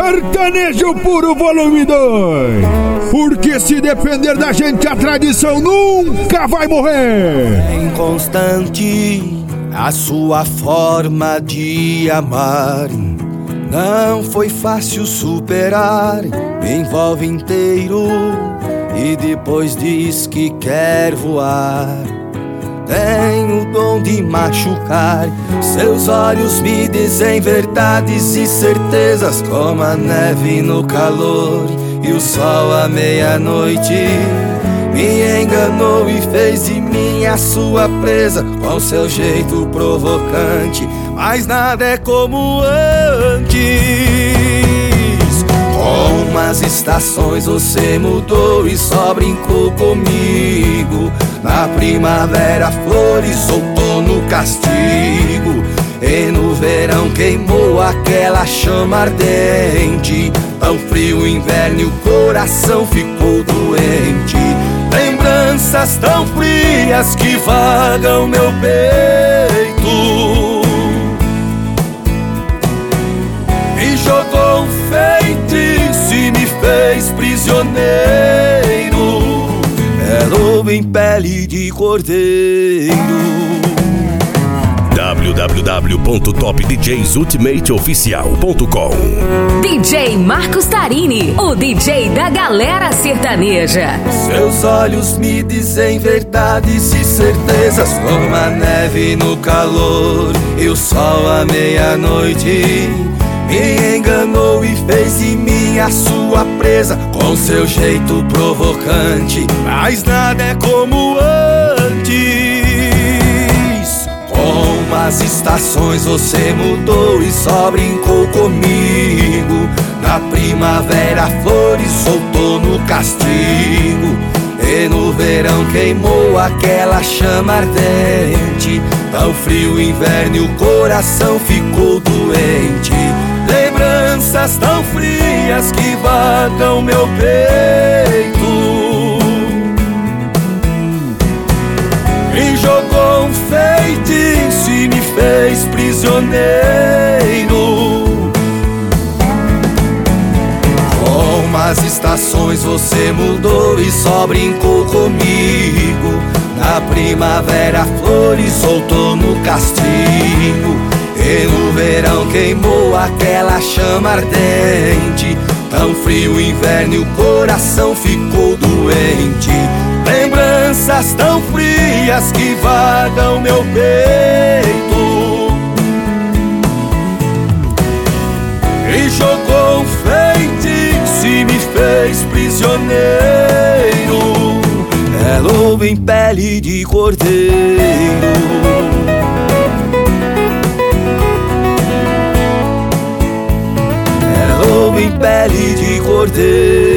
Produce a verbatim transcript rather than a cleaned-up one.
Sertanejo Puro Volume dois. Porque se depender da gente, a tradição nunca vai morrer. É inconstante a sua forma de amar. Não foi fácil superar, me envolve inteiro e depois diz que quer voar. Tem o dom de machucar, seus olhos me dizem verdades e certezas, como a neve no calor e o sol à meia-noite. Me enganou e fez de mim a sua presa, com seu jeito provocante, mas nada é como antes. Com as estações você mudou e só brincou comigo. Na primavera flores, outono castigo, e no verão queimou aquela chama ardente. Tão frio o inverno e o coração ficou doente. Lembranças tão frias que vagam meu peito. Me jogou um feitiço e me fez prisioneiro. É lobo em pele de cordeiro. w w w ponto top d js ultimate oficial ponto com. D J Marcos Tarini, o D J da galera sertaneja. Seus olhos me dizem verdades e certezas, como a neve no calor e o sol à meia-noite. Me enganou e fez de mim a sua presa, com seu jeito provocante, mas nada é como antes. Com as estações você mudou e só brincou comigo. Na primavera flores, outono castigo, e no verão queimou aquela chama ardente. Tão frio o inverno e o coração ficou doente. Lembranças tão frias que vagam meu peito. Me jogou um feitiço e me fez prisioneiro. Com as estações você mudou e só brincou comigo. Na primavera flores, outono castigo, e no verão queimou aquela chama ardente. Tão frio o inverno e o coração ficou doente. Lembranças tão frias que vagam meu peito. Me jogou um feitiço e me fez prisioneiro. É lobo em pele de cordeiro. Em pele de cordeiro.